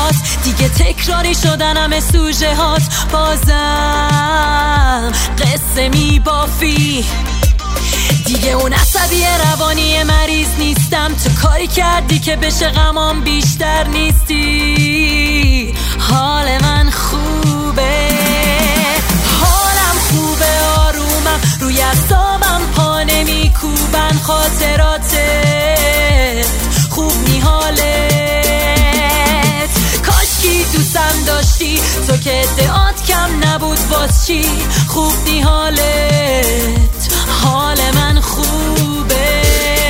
هات، دیگه تکراری شدن همه سوژه هات. بازم قصه میبافی، دیگه اون عصبی روانی مریض نیستم. تو کاری کردی که بشه غمام بیشتر نیستی. حال من خوبه، حالم خوبه، آرومم، روی اعصابم پا نمیکوبن خاطراتت. خوب نی حالت، کاشکی دوستم داشتی تو که ادعات کم نبود باز چی. خوب نی حالت، حال من خوبه.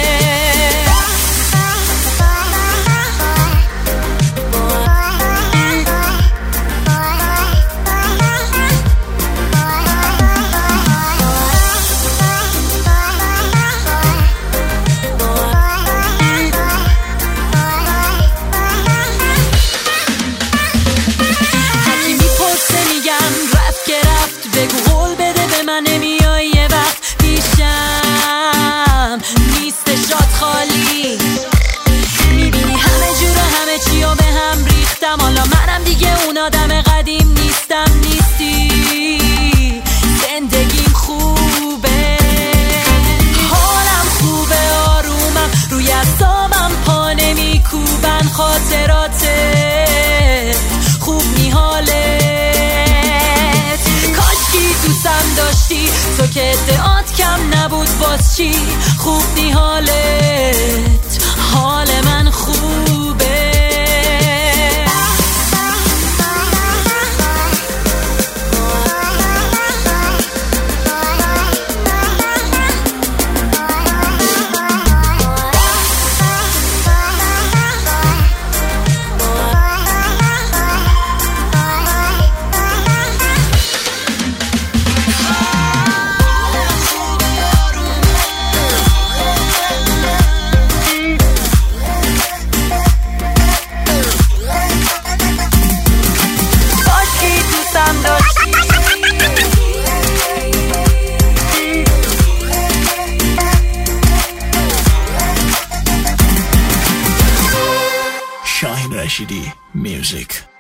بگو قول بده به من نمیای یه وقت پیشم نیست شاد خالی. میبینی همه جور همه چی و به هم ریختم. حالا منم دیگه اون آدم قدیم نیستم. نیستی زندگیم خوبه، حالم خوبه، آرومم، روی اعصابم پا نمیکوبن خاطراتت. خوب نی حالت، دوستم داشتی تو که ادعات کم نبود باز چی. خوب نی حالت، حال من خوبه. Shaheen Rashidi Music.